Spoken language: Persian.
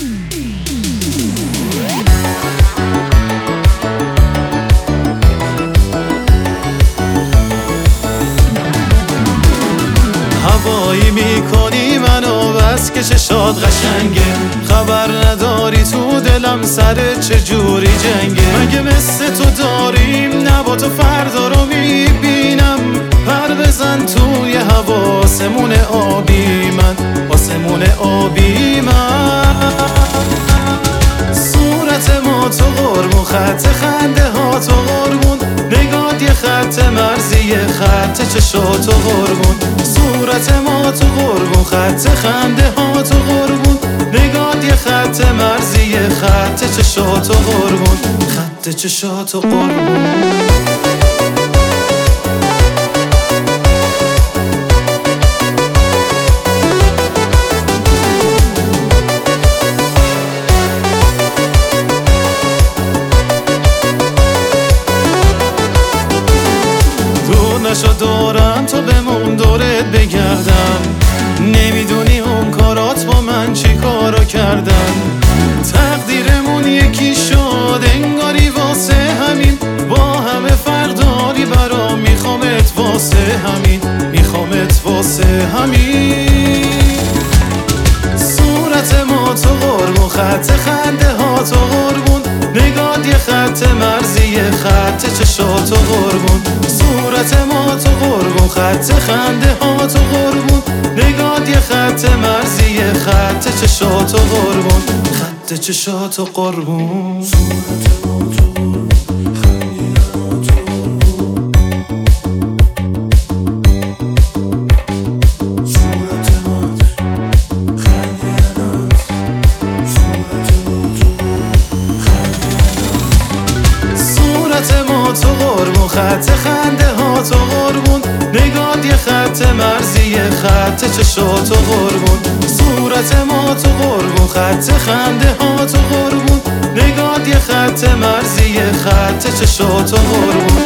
هوایی میکنی منو بس که چشات قشنگه، خبر نداری تو دلم سر چجوری جنگه. مگه مثل تو داریم نه با تو فردا رو میبینم، پر بزن توی هوا آسمون آبی من، آسمون آبی من. صورت ما تو قربون، خط خنده ها تو قربون، نگات یه خط مرزی، خط چشات تو قربون. صورت ما تو قربون، خط خنده ها تو قربون، نگات یه خط مرزی، خط چشات تو قربون، خط چشات تو قربون. نشو دورم تو بمون دورت بگردم، نمیدونی اون کارات با من چی کارو کردن. تقدیرمون یکی شد انگاری واسه همین، با همه فرق داری برام، میخوامت واسه همین، میخوامت واسه همین. صورت ما تو قربون، خط خنده ها تو قربون، نگات یه خط مرزی، خط چشات تو قربون. صورت ما تو قربون، خط خنده ها تو قربون، نگات یه خط مرزی، خط چشات تو قربون، خط چشات تو قربون. صورت ما تو قربون، خط خنده ها تو قربون، نگات یه خط مرزی، خط چشات تو قربون. صورت ما تو قربون، خط خنده ها تو قربون، نگات یه خط مرزی، خط چشات تو قربون.